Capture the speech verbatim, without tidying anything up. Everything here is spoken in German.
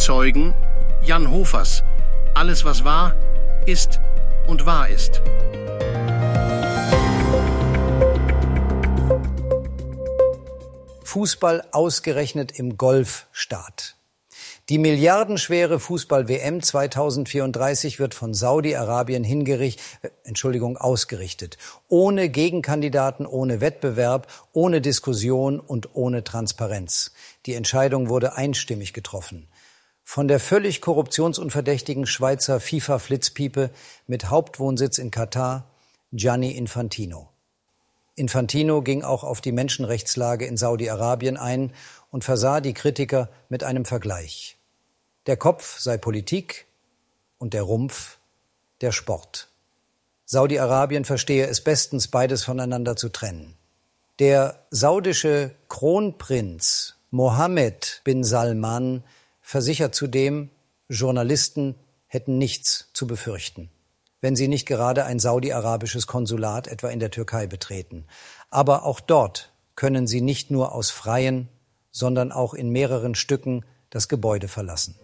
Zeugen Jan Hofers. Alles, was war, ist und wahr ist. Fußball ausgerechnet im Golfstaat. Die milliardenschwere Fußball-W M zweitausendvierunddreißig wird von Saudi-Arabien hingerichtet, äh, Entschuldigung, ausgerichtet. Ohne Gegenkandidaten, ohne Wettbewerb, ohne Diskussion und ohne Transparenz. Die Entscheidung wurde einstimmig getroffen. Von der völlig korruptionsunverdächtigen Schweizer FIFA-Flitzpiepe mit Hauptwohnsitz in Katar, Gianni Infantino. Infantino ging auch auf die Menschenrechtslage in Saudi-Arabien ein und versah die Kritiker mit einem Vergleich. Der Kopf sei Politik und der Rumpf der Sport. Saudi-Arabien verstehe es bestens, beides voneinander zu trennen. Der saudische Kronprinz Mohammed bin Salman versichert zudem, Journalisten hätten nichts zu befürchten, wenn sie nicht gerade ein saudi-arabisches Konsulat etwa in der Türkei betreten. Aber auch dort können sie nicht nur aus freien, sondern auch in mehreren Stücken das Gebäude verlassen.